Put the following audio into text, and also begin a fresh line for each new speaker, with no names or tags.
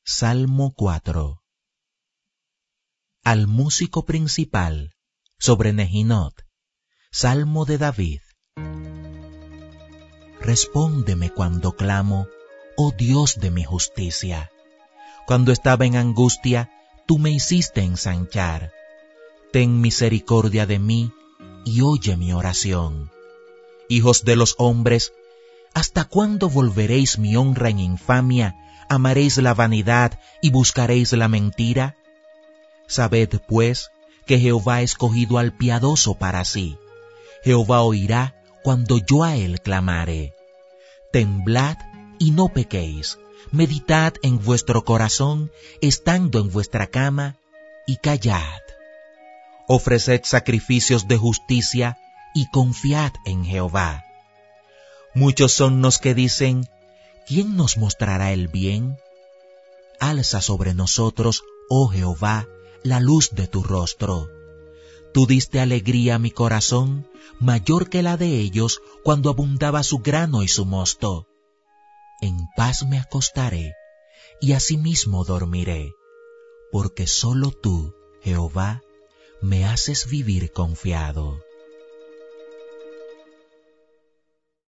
Salmo 4. Al músico principal, sobre Nehinot, Salmo de David. Respóndeme cuando clamo, oh Dios de mi justicia. Cuando estaba en angustia, tú me hiciste ensanchar. Ten misericordia de mí y oye mi oración. Hijos de los hombres, ¿hasta cuándo volveréis mi honra en infamia? ¿Amaréis la vanidad y buscaréis la mentira? Sabed, pues, que Jehová ha escogido al piadoso para sí. Jehová oirá cuando yo a él clamare. Temblad y no pequéis. Meditad en vuestro corazón, estando en vuestra cama, y callad. Ofreced sacrificios de justicia y confiad en Jehová. Muchos son los que dicen, ¿quién nos mostrará el bien? Alza sobre nosotros, oh Jehová, la luz de tu rostro. Tú diste alegría a mi corazón, mayor que la de ellos cuando abundaba su grano y su mosto. En paz me acostaré, y asimismo dormiré, porque solo tú, Jehová, me haces vivir confiado.